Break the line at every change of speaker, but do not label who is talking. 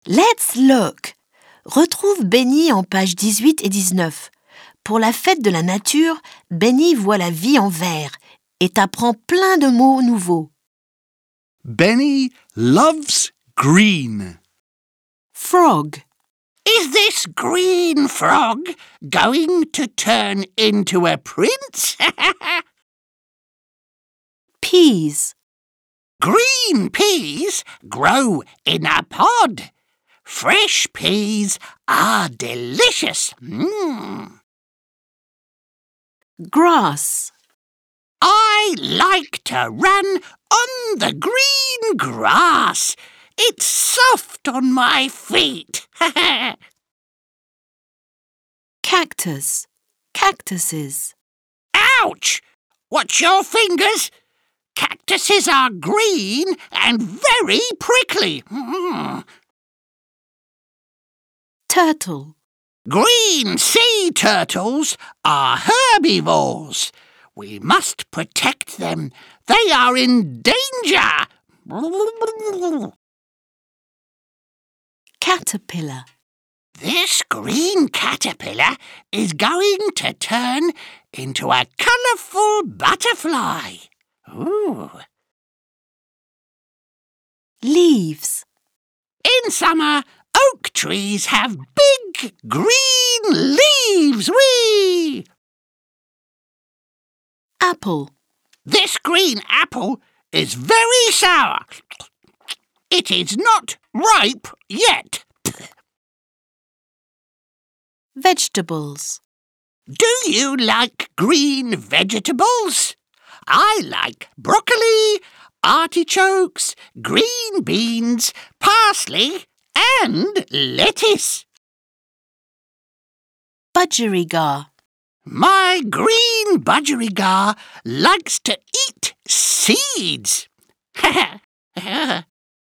Let's look. Retrouve Benny en pages 18 et 19. Pour la fête de la nature, Benny voit la vie en vert et t'apprend plein de mots nouveaux.
Benny loves green.
Frog.
Is this green frog going to turn into a prince?
Peas.
Green peas grow in a pod. Fresh peas are delicious.
Grass.
I like to run on the green grass. It's soft on my feet.
Cactus. Cactuses.
Ouch! Watch your fingers. Cactuses are green and very prickly.
Turtle.
Green sea turtles are herbivores. We must protect them. They are in danger.
Caterpillar.
This green caterpillar is going to turn into a colourful butterfly. Ooh.
Leaves.
In summer, oak trees have big green leaves. Whee!
Apple.
This green apple is very sour. It is not ripe yet.
Vegetables.
Do you like green vegetables? I like broccoli, artichokes, green beans, parsley and lettuce.
Budgerigar.
My green budgerigar likes to eat seeds.